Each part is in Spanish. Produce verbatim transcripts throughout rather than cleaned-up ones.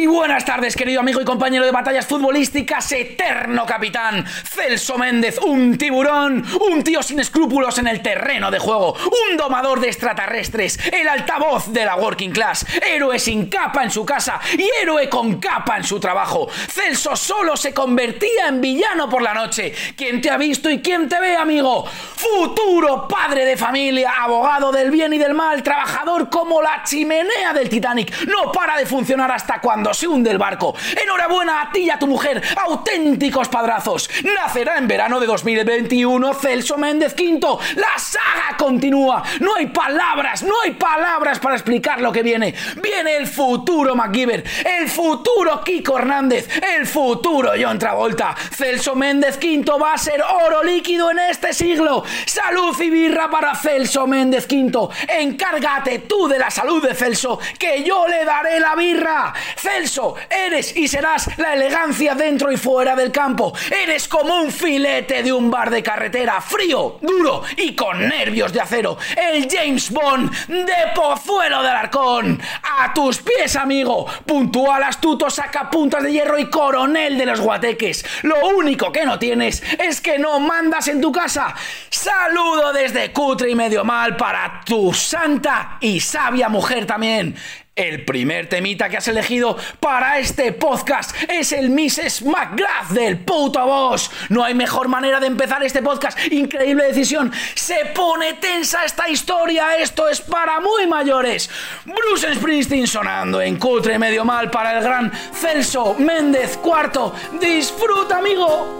Muy buenas tardes, querido amigo y compañero de batallas futbolísticas, eterno capitán Celso Méndez, un tiburón, un tío sin escrúpulos en el terreno de juego, un domador de extraterrestres, el altavoz de la working class, héroe sin capa en su casa y héroe con capa en su trabajo. Celso solo se convertía en villano por la noche. ¿Quién te ha visto y quién te ve, amigo? Futuro padre de familia, abogado del bien y del mal, trabajador como la chimenea del Titanic, no para de funcionar hasta cuando se hunde el barco. Enhorabuena a ti y a tu mujer, auténticos padrazos. Nacerá en verano de dos mil veintiuno Celso Méndez quinto. La saga continúa. No hay palabras, no hay palabras para explicar lo que viene. Viene el futuro MacGyver, el futuro Kiko Hernández, el futuro John Travolta. Celso Méndez quinto va a ser oro líquido en este siglo. Salud y birra para Celso Méndez quinto. Encárgate tú de la salud de Celso, que yo le daré la birra. Celso, eres y serás la elegancia dentro y fuera del campo. Eres como un filete de un bar de carretera, frío, duro y con nervios de acero. El James Bond de Pozuelo de Alarcón. A tus pies, amigo. Puntual, astuto, sacapuntas de hierro y coronel de los guateques. Lo único que no tienes es que no mandas en tu casa. Saludo desde Cutre y Medio Mal para tu santa y sabia mujer también. El primer temita que has elegido para este podcast es el missus McGrath del puto boss. No hay mejor manera de empezar este podcast. Increíble decisión. Se pone tensa esta historia. Esto es para muy mayores. Bruce Springsteen sonando en Cutre Medio Mal para el gran Celso Méndez cuarto. Disfruta, amigo.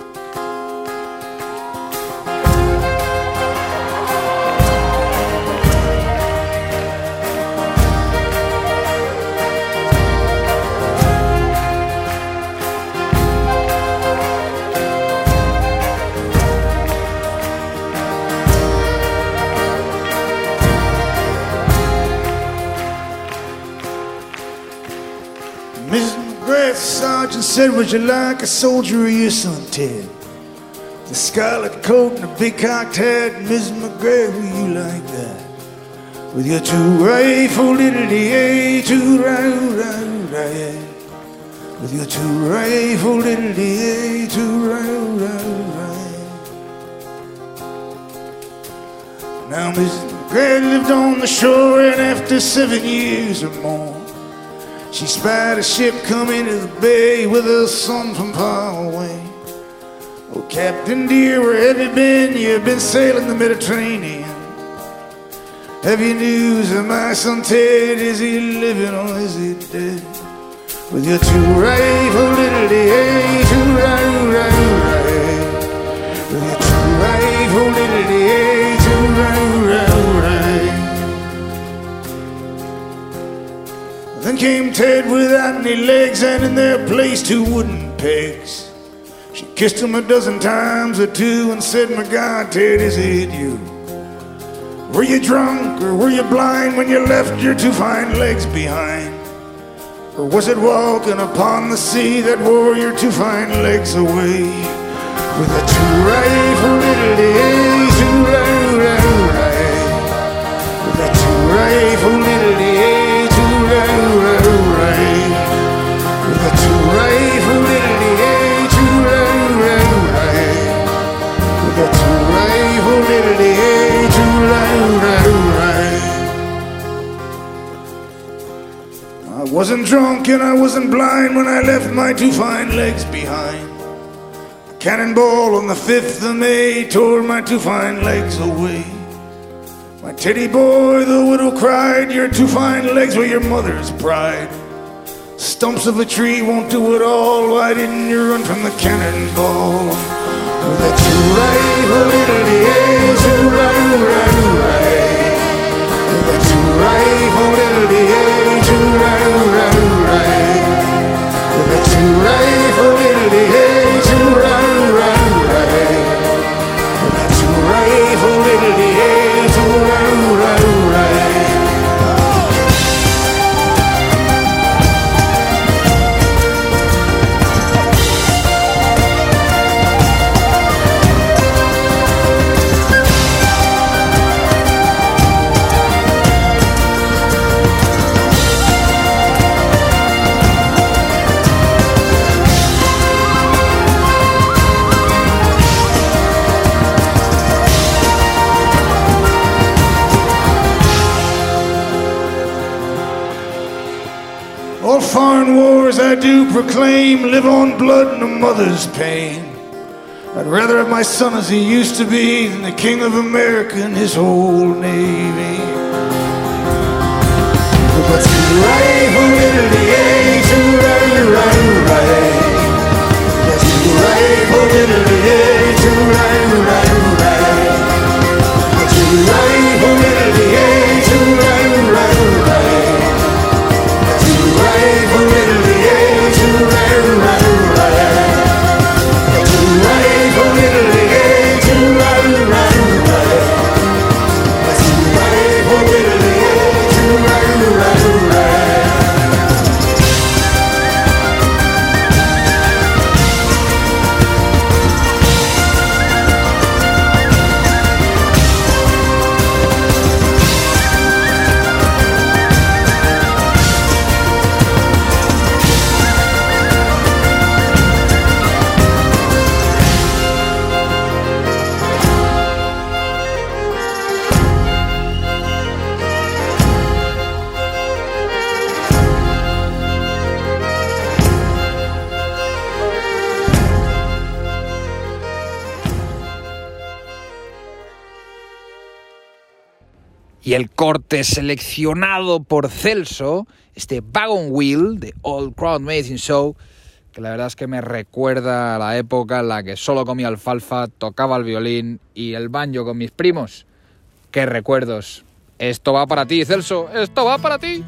Missus McGrath, the sergeant said, would you like a soldier or your son, Ted? The scarlet coat and a big cocked hat. Missus McGrath, would you like that? With your two rifle, diddly-ay, two round-round-ay. With your two rifle, diddly-ay, two round-round-ay. Now Missus McGrath lived on the shore, and after seven years or more, she spied a ship come into the bay with her son from far away. Oh, Captain dear, where have you been? You've been sailing the Mediterranean. Have you news of my son Ted? Is he living or is he dead? With your two rifle, diddly-ay, two round-round-ay. With your two rifle, diddly-ay, two round-round-ay. Then came Ted without any legs, and in their place two wooden pegs. She kissed him a dozen times or two and said, my God, Ted, is it you? Were you drunk or were you blind when you left your two fine legs behind? Or was it walking upon the sea that wore your two fine legs away? With a two rifle, diddly-ay, two round-round-ay. With a two rifle, diddly-ay, two round-round-ay. With a two rifle, diddly-ay, two round-round-ay. With a two rifle, diddly-ay, two round-round-ay. I wasn't drunk and I wasn't blind when I left my two fine legs behind. A cannonball on the fifth of May tore my two fine legs away. My teddy boy, the widow cried, your two fine legs were your mother's pride. Stumps of a tree won't do it all, why didn't you run from the cannonball? With a two rifle, diddly-ay, two round-round-ay. With a two rifle, diddly-ay, two round-round-ay. With a two rifle, diddly-ay, two round-round-ay. With a two rifle, diddly-ay, two round-round-ay. All foreign wars I do proclaim live on blood and a mother's pain. I'd rather have my son as he used to be than the King of America and his whole navy. But hooray for Italy, eh? Hooray, hooray, hooray. Yes, hooray for Italy, eh? Hooray, hooray, hooray. Yes, hooray for Italy, eh? Hooray, hooray, hooray. Yes, hooray for Italy, eh? Hooray, hooray, hooray. Yes, hooray for Italy, eh? Hooray, hooray, hooray. Yes, hooray for Italy, eh? Hooray, hooray, hooray. Y el corte seleccionado por Celso, este Wagon Wheel de Old Crowd Medicine Show, que la verdad es que me recuerda a la época en la que solo comía alfalfa, tocaba el violín y el banjo con mis primos. ¡Qué recuerdos! Esto va para ti, Celso, esto va para ti.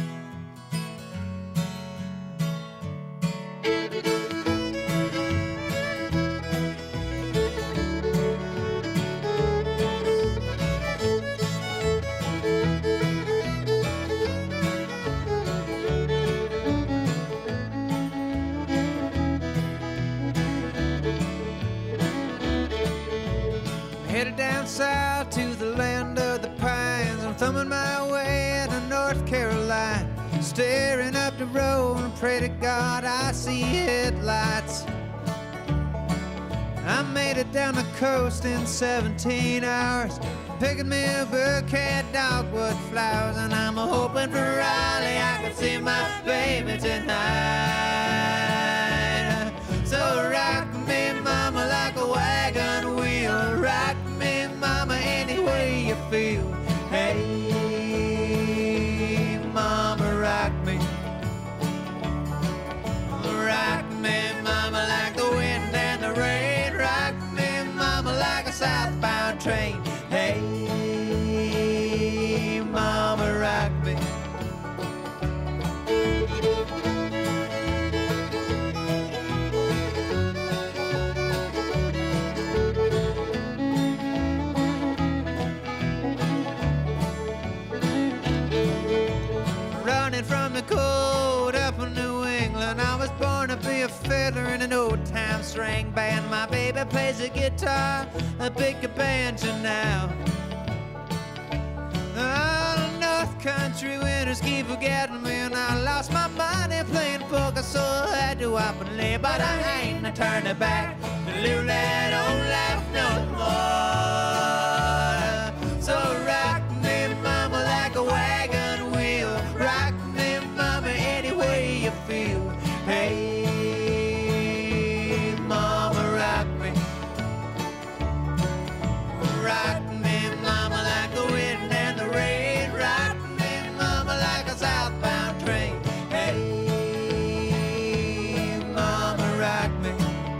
Headed down south to the land of the pines. I'm thumbing my way to North Carolina, staring up the road and pray to God I see headlights. I made it down the coast in seventeen hours, picking me a bouquet of dogwood flowers, and I'm hoping for Raleigh I can see my baby tonight. So rock me, mama, like a wagon wheel. Rock me, mama, any way you feel. Hey, mama, rock me. Rock me, mama, like the wind and the rain. Rock me, mama, like a southbound train. Hey, mama, rock me. Running from the cold up in New England, I was born to be a fiddler in an old-time string band. My baby plays the guitar, I pick a banjo now. Oh, North Country winters keep forgetting me, and I lost my money playing poker, so I had to up and leave. But I ain't no turning back to live that old life no more. So rock me, mama, like a wagon wheel. Rock me, mama, any way you feel. Hey, mama, rock me. Rock me, mama, like the wind and the rain. Rock me, mama, like a southbound train. Hey, mama, rock me.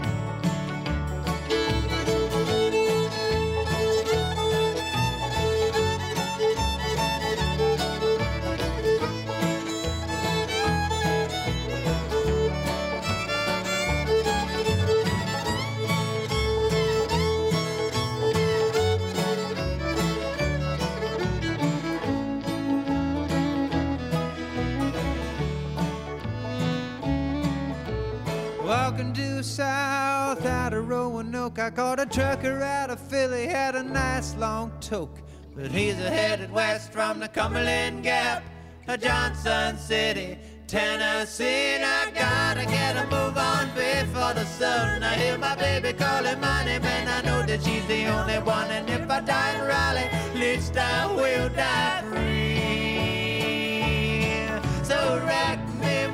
Walking due south out of Roanoke, I caught a trucker out of Philly, had a nice long toke. But he's headed west from the Cumberland Gap to Johnson City, Tennessee. And I gotta get a move on before the sun. I hear my baby calling my name, and I know that she's the only one. And if I die in Raleigh, at least I will die free. So rock me,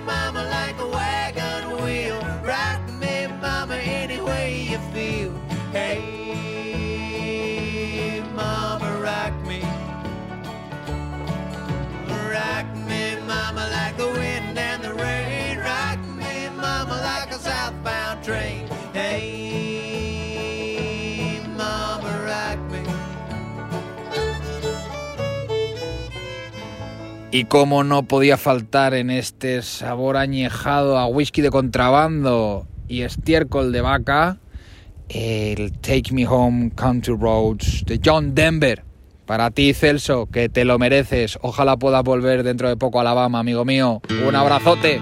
Y cómo no podía faltar en este sabor añejado a whisky de contrabando y estiércol de vaca, el Take Me Home Country Roads de John Denver. Para ti, Celso, que te lo mereces. Ojalá puedas volver dentro de poco a Alabama, amigo mío. Un abrazote.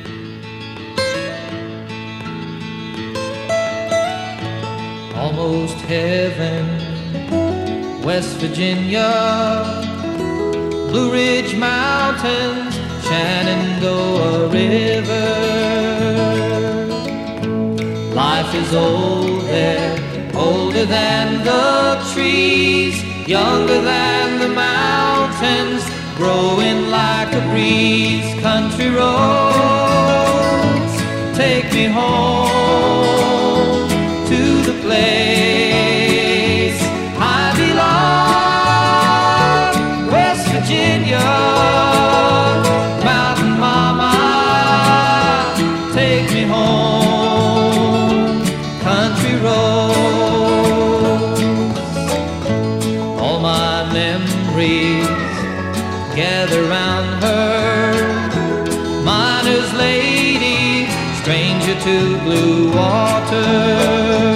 Almost heaven, West Virginia, Blue Ridge Mountains, Shenandoah River. Life is old there, older than the trees, younger than the mountains, growing like a breeze. Country roads, take me home to the place I belong, West Virginia, Mountain Mama, take me home, country roads. All my memories gather round her, miner's lady, stranger to blue water.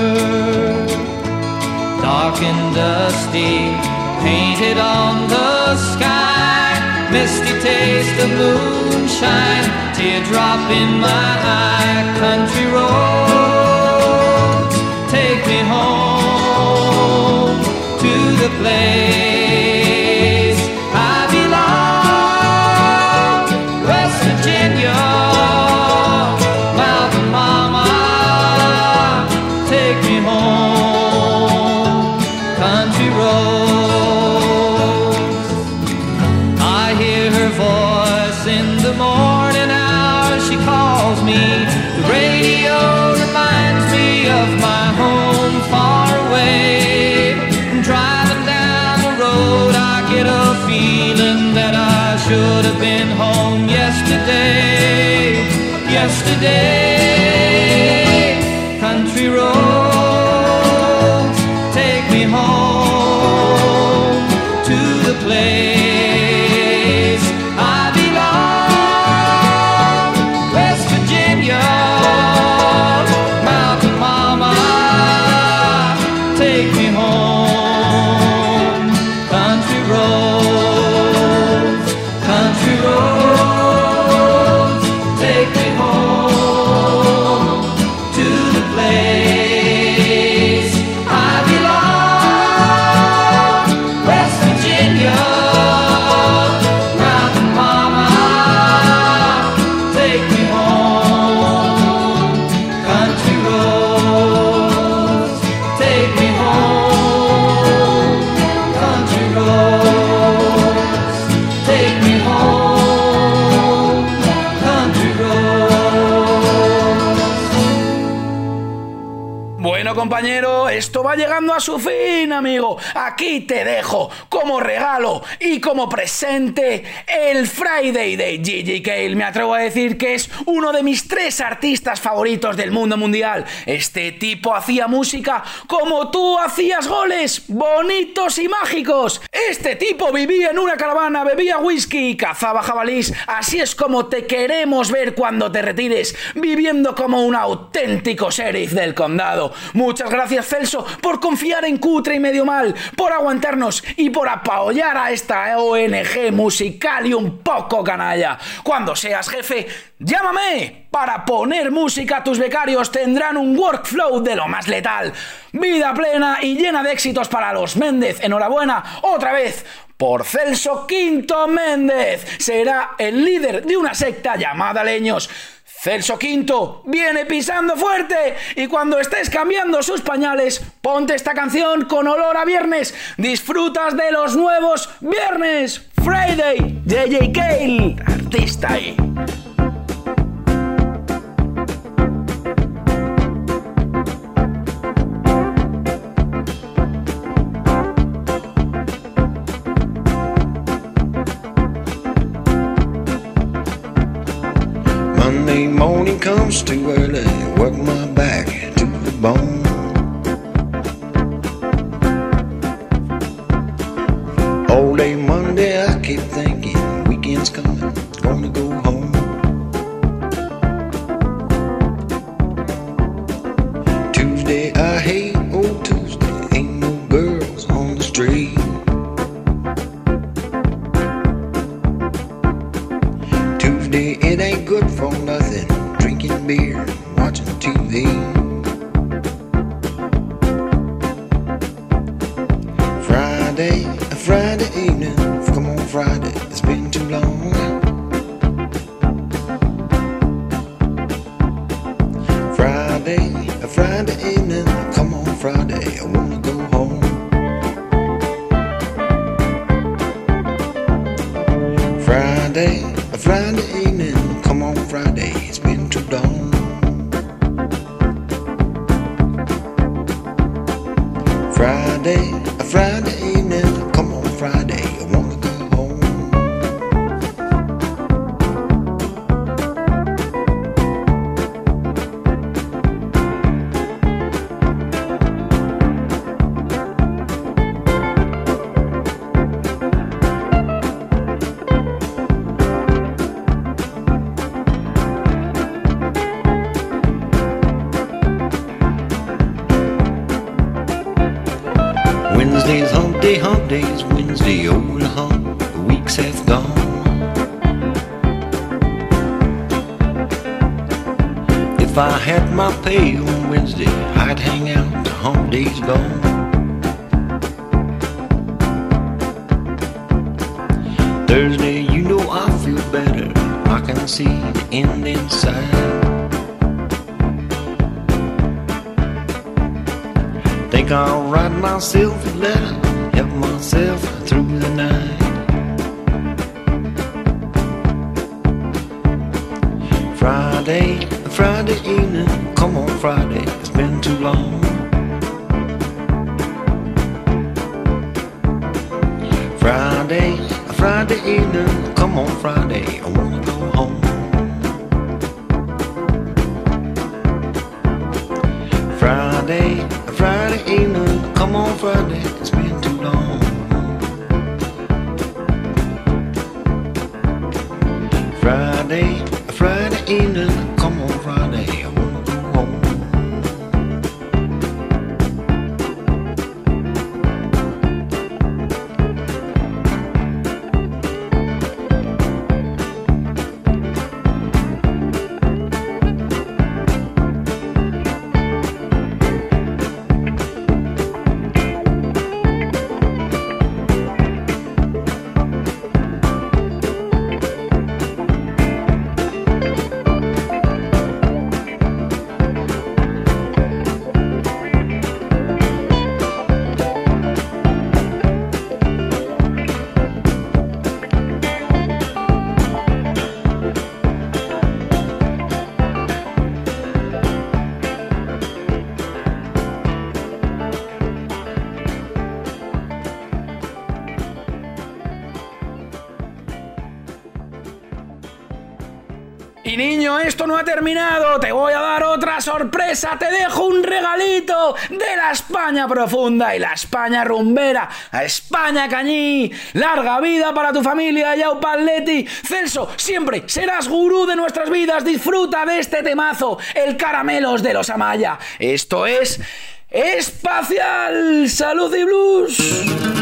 Dark and dusty, painted on the sky, misty taste of moonshine, teardrop in my eye. Country roads, take me home to the place I belong, West Virginia, Mountain Mama, take me home, country roads. I hear her voice in the morning hours, she calls me. The radio reminds me of my home far away. Driving down the road, I get a feeling that I should have been home yesterday, yesterday. Country roads, take me home to the place I belong, West Virginia, Mountain Mama, take me home, country roads, country roads, take me home to the place I belong, West Virginia, Mountain Mama, take me home, country roads, take me home, country roads, take me home, country roads. Bueno, compañero, esto va llegando a su fin, amigo. Aquí te dejo como regalo y como presente el Friday de G J Cale. Me atrevo a decir que es uno de mis tres artistas favoritos del mundo mundial. Este tipo hacía música como tú hacías goles, bonitos y mágicos. Este tipo vivía en una caravana, bebía whisky y cazaba jabalís. Así es como te queremos ver cuando te retires, viviendo como un auténtico sheriff del condado. Muchas gracias, Celso, por confiar en Cutre y Medio Mal, por aguantarnos y por apoyar a esta O N G musical y un poco canalla. Cuando seas jefe, llámame. Para poner música a tus becarios tendrán un workflow de lo más letal. Vida plena y llena de éxitos para los Méndez. Enhorabuena, otra vez, por Celso Quinto Méndez. Será el líder de una secta llamada Leños. Celso Quinto viene pisando fuerte y cuando estés cambiando sus pañales, ponte esta canción con olor a viernes. Disfrutas de los nuevos viernes. Friday, J J Cale, artista ahí. Monday morning comes too early, work my back to the bone. All day Monday I keep thinking weekend's Friday, I wanna go home. Friday, a Friday evening, come on Friday, it's been too long. Friday, a Friday evening, come on Friday, I wanna go home. Wednesday's hump day, hump day's Wednesday, over the hump, the weeks have gone. If I had my pay on Wednesday, I'd hang out, the hump day's gone. Thursday, you know I feel better, I can see the end inside. Think I'll write myself a letter, help myself through the night. Friday, Friday evening, come on Friday, it's been too long. Friday, Friday evening, come on Friday, I wanna go home. Friday, Friday evening, come on Friday, it's been too long. Friday, Friday evening, come on Friday, I wanna go home. Y niño, esto no ha terminado, te voy a dar otra sorpresa, te dejo un regalito de la España profunda y la España rumbera, a España Cañí, larga vida para tu familia, Yaupa Atleti. Celso, siempre serás gurú de nuestras vidas, disfruta de este temazo, el Caramelos de los Amaya. Esto es Espacial Salud y Blues.